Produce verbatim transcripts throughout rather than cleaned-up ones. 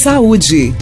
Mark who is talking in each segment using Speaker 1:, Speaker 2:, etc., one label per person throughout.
Speaker 1: Saúde.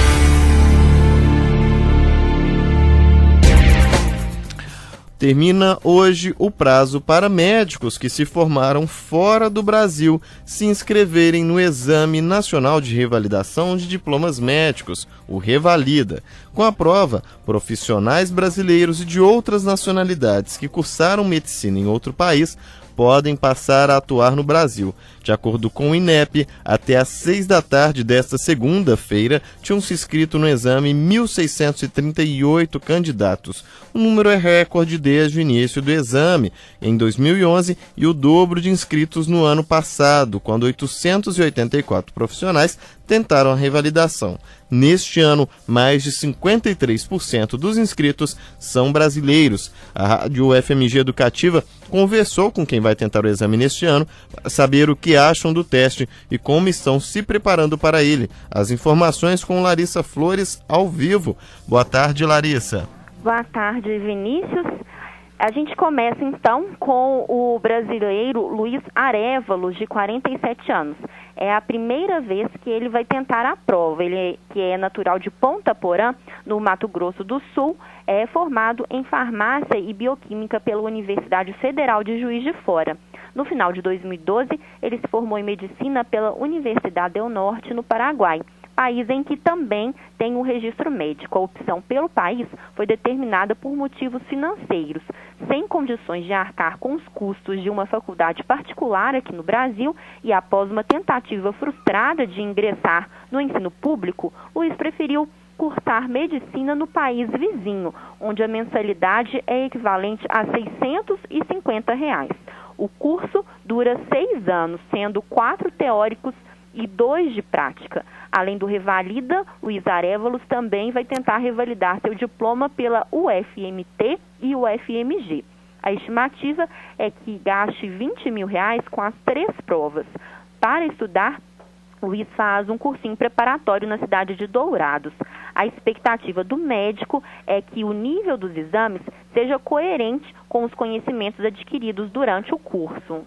Speaker 2: Termina hoje o prazo para médicos que se formaram fora do Brasil se inscreverem no Exame Nacional de Revalidação de Diplomas Médicos, o Revalida. Com a prova, profissionais brasileiros e de outras nacionalidades que cursaram medicina em outro país podem passar a atuar no Brasil. De acordo com o INEP, até às seis da tarde desta segunda-feira, tinham se inscrito no exame mil seiscentos e trinta e oito candidatos. O número é recorde desde o início do exame, em dois mil e onze, e o dobro de inscritos no ano passado, quando oitocentos e oitenta e quatro profissionais tentaram a revalidação. Neste ano, mais de cinquenta e três por cento dos inscritos são brasileiros. A Rádio U F M G Educativa conversou com quem vai tentar o exame neste ano para saber o que acham do teste e como estão se preparando para ele. As informações com Larissa Flores ao vivo. Boa tarde, Larissa.
Speaker 3: Boa tarde, Vinícius. A gente começa então com o brasileiro Luiz Arévalos, de quarenta e sete anos. É a primeira vez que ele vai tentar a prova. Ele, que é natural de Ponta Porã, no Mato Grosso do Sul, é formado em farmácia e bioquímica pela Universidade Federal de Juiz de Fora. No final de dois mil e doze, ele se formou em medicina pela Universidade del Norte, no Paraguai, país em que também tem um registro médico. A opção pelo país foi determinada por motivos financeiros. Sem condições de arcar com os custos de uma faculdade particular aqui no Brasil e após uma tentativa frustrada de ingressar no ensino público, Luiz preferiu cursar medicina no país vizinho, onde a mensalidade é equivalente a seiscentos e cinquenta reais. O curso dura seis anos, sendo quatro teóricos e dois de prática. Além do Revalida, Luiz Arévalos também vai tentar revalidar seu diploma pela U F M T e U F M G. A estimativa é que gaste vinte mil reais com as três provas. Para estudar, Luiz faz um cursinho preparatório na cidade de Dourados. A expectativa do médico é que o nível dos exames seja coerente com os conhecimentos adquiridos durante o curso.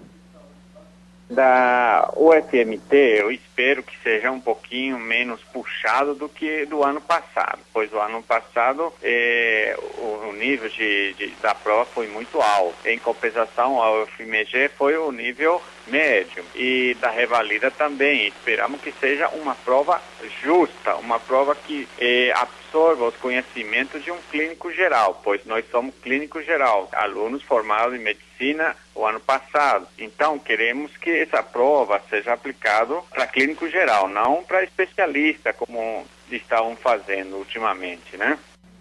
Speaker 4: Da U F M T, eu espero que seja um pouquinho menos puxado do que do ano passado, pois o ano passado eh, o nível de, de, da prova foi muito alto. Em compensação, a U F M G foi o nível médio, e da Revalida também. Esperamos que seja uma prova justa, uma prova que eh, absorva os conhecimentos de um clínico geral, pois nós somos clínico geral, alunos formados em medicina o ano passado. Então, queremos que essa prova seja aplicada para clínico geral, não para especialista, como estavam fazendo ultimamente, né?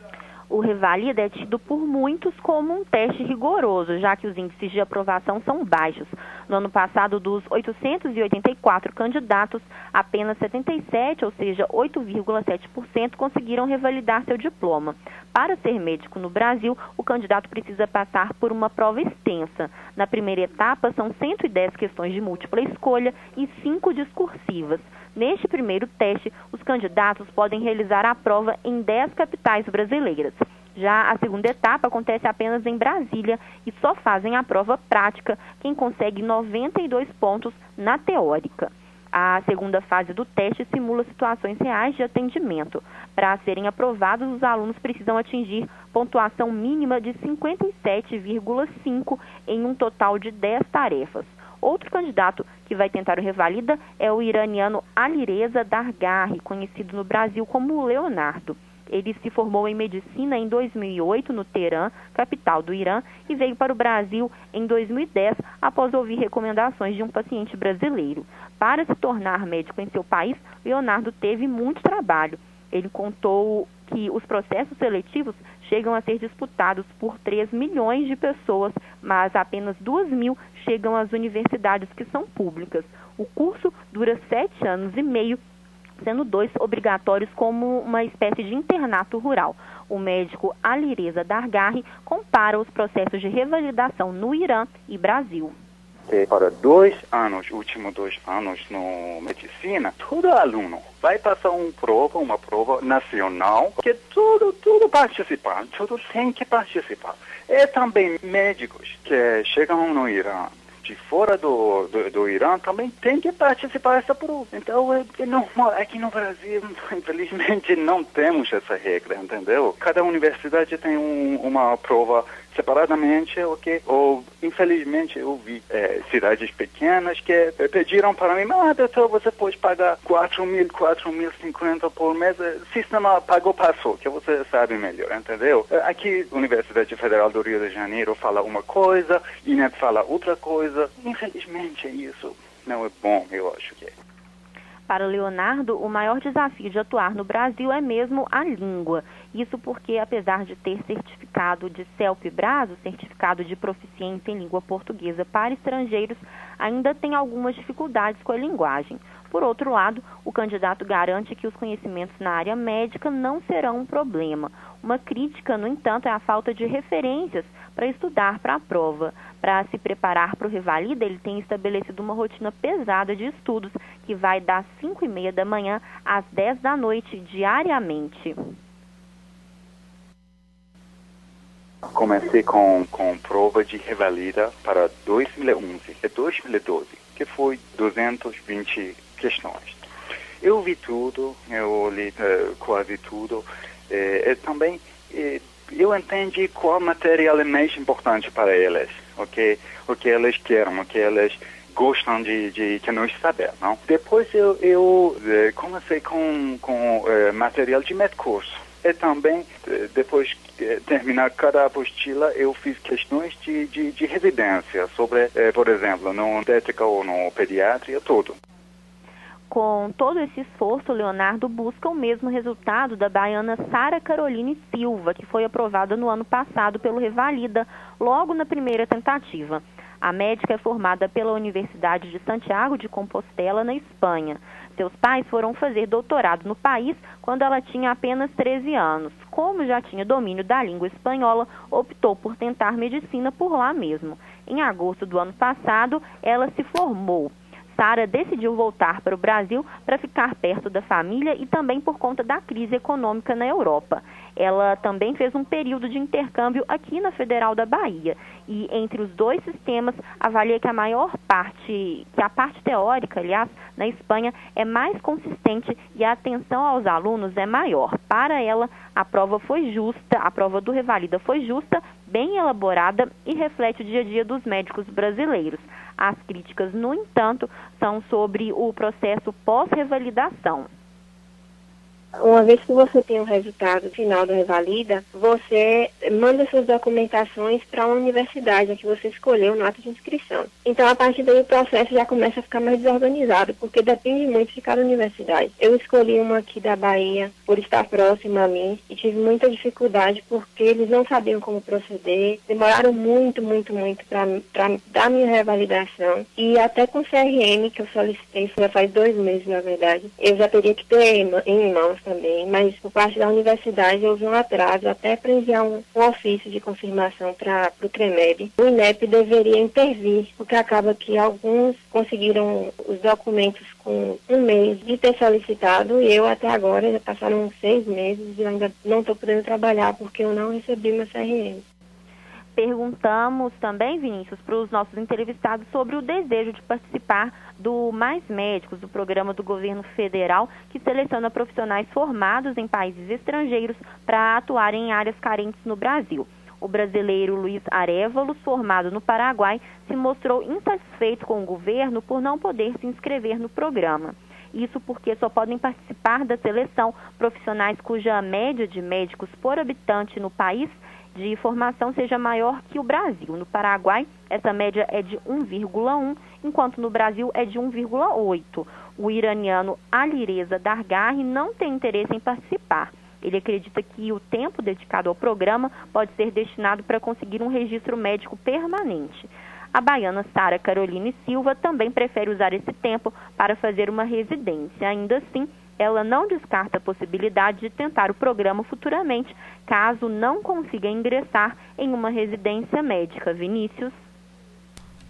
Speaker 3: O Revalida é tido por muitos como um teste rigoroso, já que os índices de aprovação são baixos. No ano passado, dos oitocentos e oitenta e quatro candidatos, apenas setenta e sete, ou seja, oito vírgula sete por cento, conseguiram revalidar seu diploma. Para ser médico no Brasil, o candidato precisa passar por uma prova extensa. Na primeira etapa, são cento e dez questões de múltipla escolha e cinco discursivas. Neste primeiro teste, os candidatos podem realizar a prova em dez capitais brasileiras. Já a segunda etapa acontece apenas em Brasília e só fazem a prova prática quem consegue noventa e dois pontos na teórica. A segunda fase do teste simula situações reais de atendimento. Para serem aprovados, os alunos precisam atingir pontuação mínima de cinquenta e sete vírgula cinco em um total de dez tarefas. Outro candidato que vai tentar o Revalida é o iraniano Alireza Dargari, conhecido no Brasil como Leonardo. Ele se formou em medicina em dois mil e oito no Teherã, capital do Irã, e veio para o Brasil em dois mil e dez após ouvir recomendações de um paciente brasileiro. Para se tornar médico em seu país, Leonardo teve muito trabalho. Ele contou que os processos seletivos chegam a ser disputados por três milhões de pessoas, mas apenas duas mil chegam às universidades que são públicas. O curso dura sete anos e meio, sendo dois obrigatórios como uma espécie de internato rural. O médico Alireza Dargari compara os processos de revalidação no Irã e Brasil.
Speaker 5: Para dois anos, últimos dois anos no medicina, todo aluno vai passar uma prova, uma prova nacional, que tudo, tudo participar, tudo tem que participar. E também médicos que chegam no Irã, de fora do, do, do Irã também tem que participar dessa prova. Então, é, é normal. Aqui no Brasil, infelizmente, não temos essa regra, entendeu? Cada universidade tem um, uma prova separadamente, ok? Ou, infelizmente, eu vi é, cidades pequenas que é, pediram para mim, ah, doutor, você pode pagar quatro mil, quatro mil e cinquenta por mês. O sistema pagou, passou, que você sabe melhor, entendeu? Aqui, Universidade Federal do Rio de Janeiro fala uma coisa, I N E P fala outra coisa. Infelizmente, isso não é bom, eu acho que é.
Speaker 3: Para Leonardo, o maior desafio de atuar no Brasil é mesmo a língua. Isso porque, apesar de ter certificado de CELPE-BRAS, o certificado de proficiência em língua portuguesa para estrangeiros, ainda tem algumas dificuldades com a linguagem. Por outro lado, o candidato garante que os conhecimentos na área médica não serão um problema. Uma crítica, no entanto, é a falta de referências para estudar para a prova. Para se preparar para o Revalida, ele tem estabelecido uma rotina pesada de estudos, que vai das cinco e meia da manhã às dez da noite, diariamente.
Speaker 5: Comecei com, com prova de Revalida para dois mil e onze, é dois mil e doze, que foi duzentas e vinte questões. Eu vi tudo, eu li uh, quase tudo. É, é, também é, eu entendi qual material é mais importante para elas, ok? O que elas querem, o que elas gostam de, de que nós saber, não? Depois eu, eu é, comecei com, com é, material de medcurso. E também, depois de terminar cada apostila, eu fiz questões de, de, de residência, sobre, é, por exemplo, no obstétrica ou no pediatria, tudo.
Speaker 3: Com todo esse esforço, Leonardo busca o mesmo resultado da baiana Sara Caroline Silva, que foi aprovada no ano passado pelo Revalida, logo na primeira tentativa. A médica é formada pela Universidade de Santiago de Compostela, na Espanha. Seus pais foram fazer doutorado no país quando ela tinha apenas treze anos. Como já tinha domínio da língua espanhola, optou por tentar medicina por lá mesmo. Em agosto do ano passado, ela se formou. Sara decidiu voltar para o Brasil para ficar perto da família e também por conta da crise econômica na Europa. Ela também fez um período de intercâmbio aqui na Federal da Bahia e entre os dois sistemas avalia que a maior parte, que a parte teórica, aliás, na Espanha é mais consistente e a atenção aos alunos é maior. Para ela, a prova foi justa, a prova do Revalida foi justa, bem elaborada e reflete o dia a dia dos médicos brasileiros. As críticas, no entanto, são sobre o processo pós-revalidação.
Speaker 1: Uma vez que você tem o resultado final do Revalida, você manda suas documentações para uma universidade a que você escolheu no ato de inscrição. Então, a partir daí, o processo já começa a ficar mais desorganizado, porque depende muito de cada universidade. Eu escolhi uma aqui da Bahia, por estar próxima a mim, e tive muita dificuldade, porque eles não sabiam como proceder, demoraram muito, muito, muito para dar minha revalidação, e até com o C R M, que eu solicitei, já faz dois meses, na verdade, eu já teria que ter em mãos também, mas por parte da universidade houve um atraso até para enviar um, um ofício de confirmação para o CREMEB. O I N E P deveria intervir, porque acaba que alguns conseguiram os documentos com um mês de ter solicitado e eu até agora já passaram seis meses e eu ainda não estou podendo trabalhar porque eu não recebi meu C R M.
Speaker 3: Perguntamos também, Vinícius, para os nossos entrevistados sobre o desejo de participar do Mais Médicos, do programa do governo federal, que seleciona profissionais formados em países estrangeiros para atuarem em áreas carentes no Brasil. O brasileiro Luiz Arévalos, formado no Paraguai, se mostrou insatisfeito com o governo por não poder se inscrever no programa. Isso porque só podem participar da seleção profissionais cuja média de médicos por habitante no país de formação seja maior que o Brasil. No Paraguai, essa média é de um vírgula um, enquanto no Brasil é de um vírgula oito. O iraniano Alireza Dargari não tem interesse em participar. Ele acredita que o tempo dedicado ao programa pode ser destinado para conseguir um registro médico permanente. A baiana Sara Caroline Silva também prefere usar esse tempo para fazer uma residência. Ainda assim, ela não descarta a possibilidade de tentar o programa futuramente, caso não consiga ingressar em uma residência médica. Vinícius?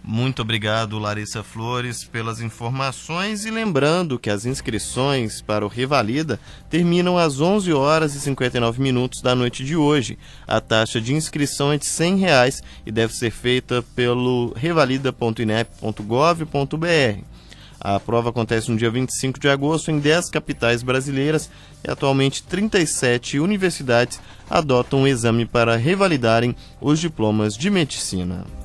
Speaker 2: Muito obrigado, Larissa Flores, pelas informações, e lembrando que as inscrições para o Revalida terminam às onze horas e cinquenta e nove minutos da noite de hoje. A taxa de inscrição é de cem reais e deve ser feita pelo revalida ponto inep ponto gov ponto br. A prova acontece no dia vinte e cinco de agosto em dez capitais brasileiras e atualmente trinta e sete universidades adotam o exame para revalidarem os diplomas de medicina.